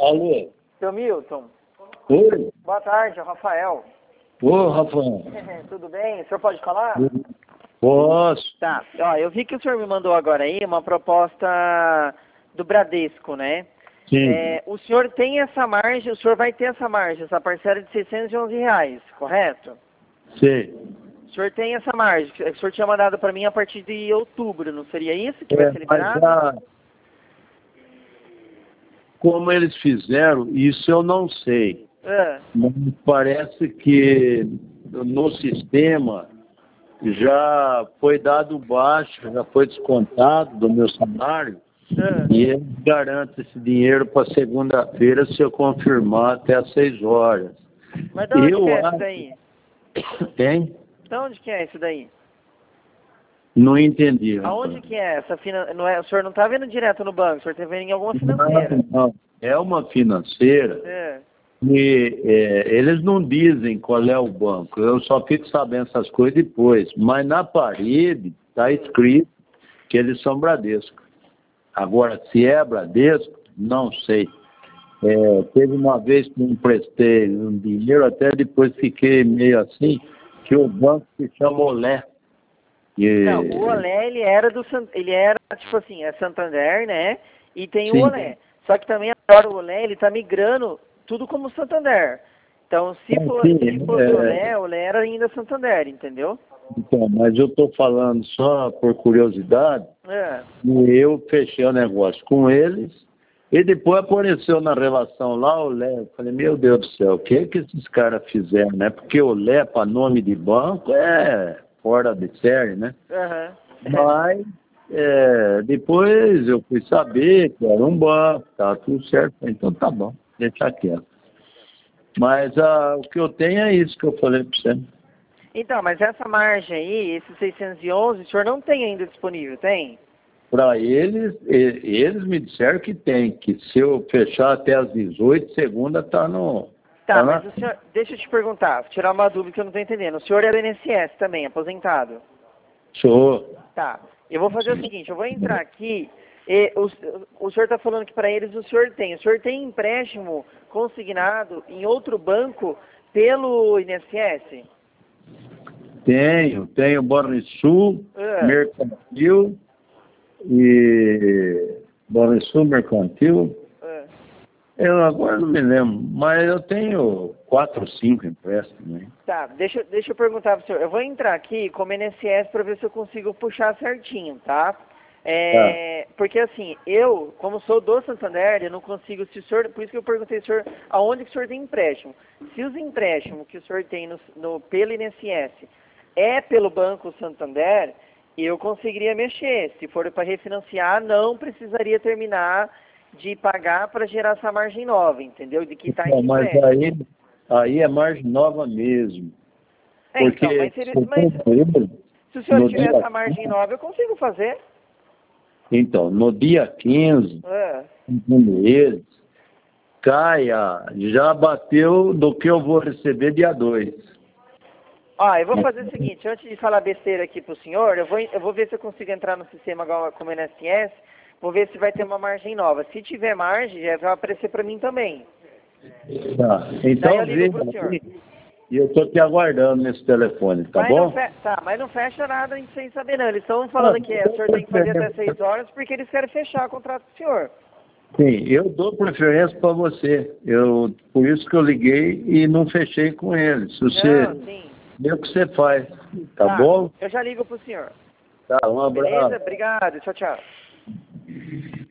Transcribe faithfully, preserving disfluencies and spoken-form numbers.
Alô? Seu Milton. Oi? Boa tarde, é o Rafael. Ô, Rafael. Tudo bem? O senhor pode falar? Posso? Tá. Ó, eu vi que o senhor me mandou agora aí uma proposta do Bradesco, né? Sim. É, o senhor tem essa margem, o senhor vai ter essa margem, essa parcela de seiscentos e onze reais, correto? Sei. O senhor tem essa margem, que o senhor tinha mandado para mim a partir de outubro, não seria isso que É, vai ser mas liberado? já, como eles fizeram, isso eu não sei. Ah, Mas parece que no sistema já foi dado baixo, já foi descontado do meu salário ah. e eles garantem esse dinheiro para segunda-feira se eu confirmar até às seis horas. Mas de onde Eu que é isso acho... daí? Tem? De onde que é isso daí? Não entendi. Aonde Rapaz. que é essa finan... não é, o senhor não está vendo direto no banco, o senhor está vendo em alguma financeira. Não, não. É uma financeira É. e é, eles não dizem qual é o banco. Eu só fico sabendo essas coisas depois. Mas na parede está escrito que eles são Bradesco. Agora, se é Bradesco, não sei. É, teve uma vez que eu emprestei um dinheiro, até depois fiquei meio assim, que o banco se chama Olé. E, Não, o Olé, ele era do San- ele era, tipo assim, é Santander, né? E tem o sim, Olé. Só que também agora o Olé, ele tá migrando tudo como Santander. Então, se for, sim, se fosse o é, Olé, o Olé era ainda Santander, entendeu? então, mas eu estou falando só por curiosidade, É. e eu fechei o negócio com eles, e depois apareceu na relação lá o Lé. Eu falei, meu Deus do céu, o que que esses caras fizeram, né? Porque o Lé para nome de banco é fora de série, né? Aham. Mas é, depois eu fui saber que era um banco, tá tudo certo, então tá bom, deixa quieto. Mas ah, o que eu tenho é isso que eu falei para você. Então, mas essa margem aí, esses seiscentos e onze, o senhor não tem ainda disponível, tem? Para eles, e- eles me disseram que tem, que se eu fechar até às dezoito, segunda tá no. Tá, Tá mas na. o senhor, deixa eu te perguntar, vou tirar uma dúvida que eu não tô entendendo. O senhor é do I N S S também, aposentado? Sou. Tá. Eu vou fazer o seguinte, eu vou entrar aqui. E o, o senhor está falando que para eles o senhor tem. O senhor tem empréstimo consignado em outro banco pelo I N S S? Tenho, tenho Banrisul, Ah, Mercantil e. Banrisul, Mercantil. ah. Eu agora não me lembro, mas eu tenho quatro, cinco empréstimos, né? Tá, deixa, eu- deixa eu perguntar para o senhor. Eu vou entrar aqui como I N S S para ver se eu consigo puxar certinho, tá? Tá. É, porque assim, eu, como sou do Santander, eu não consigo, se o senhor, por isso que eu perguntei ao senhor, aonde que o senhor tem empréstimo. Se os empréstimos que o senhor tem no, no, pelo I N S S é pelo Banco Santander, eu conseguiria mexer. Se for para refinanciar, não precisaria terminar de pagar para gerar essa margem nova, entendeu? De quitar Então, esse mas empréstimo. aí, aí é margem nova mesmo. É, então, Porque mas, seria, se mas for se o senhor no tiver dia, essa margem nova, eu consigo fazer. então, no dia quinze, É. segundo eles, caia, já bateu do que eu vou receber dia dois. Ó, eu vou fazer o seguinte, antes de falar besteira aqui pro senhor, eu vou, eu vou ver se eu consigo entrar no sistema igual- como I N S S, vou ver se vai ter uma margem nova. Se tiver margem, já vai aparecer para mim também. Tá. Daí Então, eu ligo pro veja senhor. aí, e eu estou te aguardando nesse telefone, tá Mas não, bom? fe tá, mas não fecha nada sem saber não. Eles estão Ah, falando que é, o senhor tem que fazer até seis horas porque eles querem fechar o contrato com o senhor. Sim, eu dou preferência para você. Eu, por isso que eu liguei e não fechei com ele. Se você Não, sim. vê o que você faz, tá Tá, bom? eu já ligo pro senhor. Tá, um Beleza? abraço. Obrigado. Tchau, tchau.